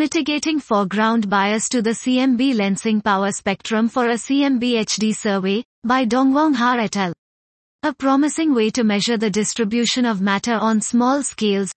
Mitigating Foreground Bias to the CMB Lensing Power Spectrum for a CMB HD Survey, by Dongwon Ha et al. A promising way to measure the distribution of matter on small scales,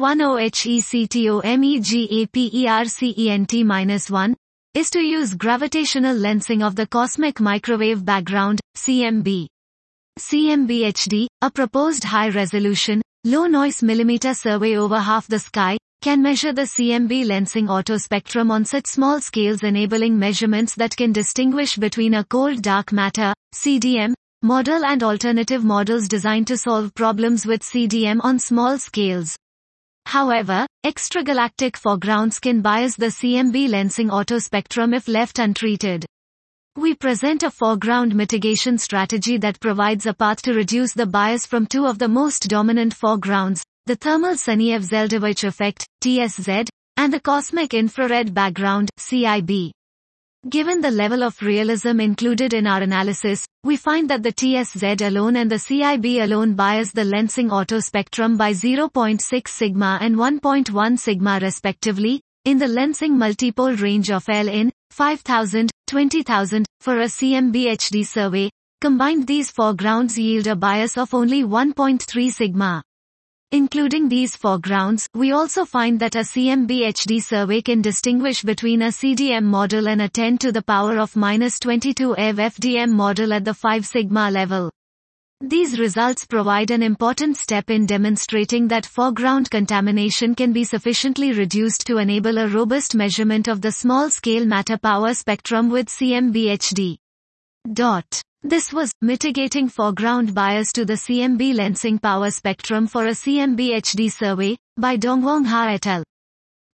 K10HECTOMEGAPERCENT-1, is to use gravitational lensing of the cosmic microwave background, CMB. CMB-HD, a proposed high-resolution, low-noise millimeter survey over half the sky, can measure the CMB lensing autospectrum on such small scales, enabling measurements that can distinguish between a cold dark matter, CDM, model and alternative models designed to solve problems with CDM on small scales. However, extragalactic foregrounds can bias the CMB lensing autospectrum if left untreated. We present a foreground mitigation strategy that provides a path to reduce the bias from two of the most dominant foregrounds, the thermal Sunyaev-Zeldovich effect, TSZ, and the cosmic infrared background, CIB. Given the level of realism included in our analysis, we find that the TSZ alone and the CIB alone bias the lensing autospectrum by 0.6 sigma and 1.1 sigma respectively, in the lensing multipole range of L in 5,000, 20,000, for a CMB HD survey. Combined, these foregrounds yield a bias of only 1.3 sigma. Including these foregrounds, we also find that a CMB HD survey can distinguish between a CDM model and a 10 to the power of minus 22 eV FDM model at the 5 sigma level. These results provide an important step in demonstrating that foreground contamination can be sufficiently reduced to enable a robust measurement of the small-scale matter power spectrum with CMB HD. This was Mitigating Foreground Bias to the CMB Lensing Power Spectrum for a CMB HD Survey, by Dongwon Ha et al.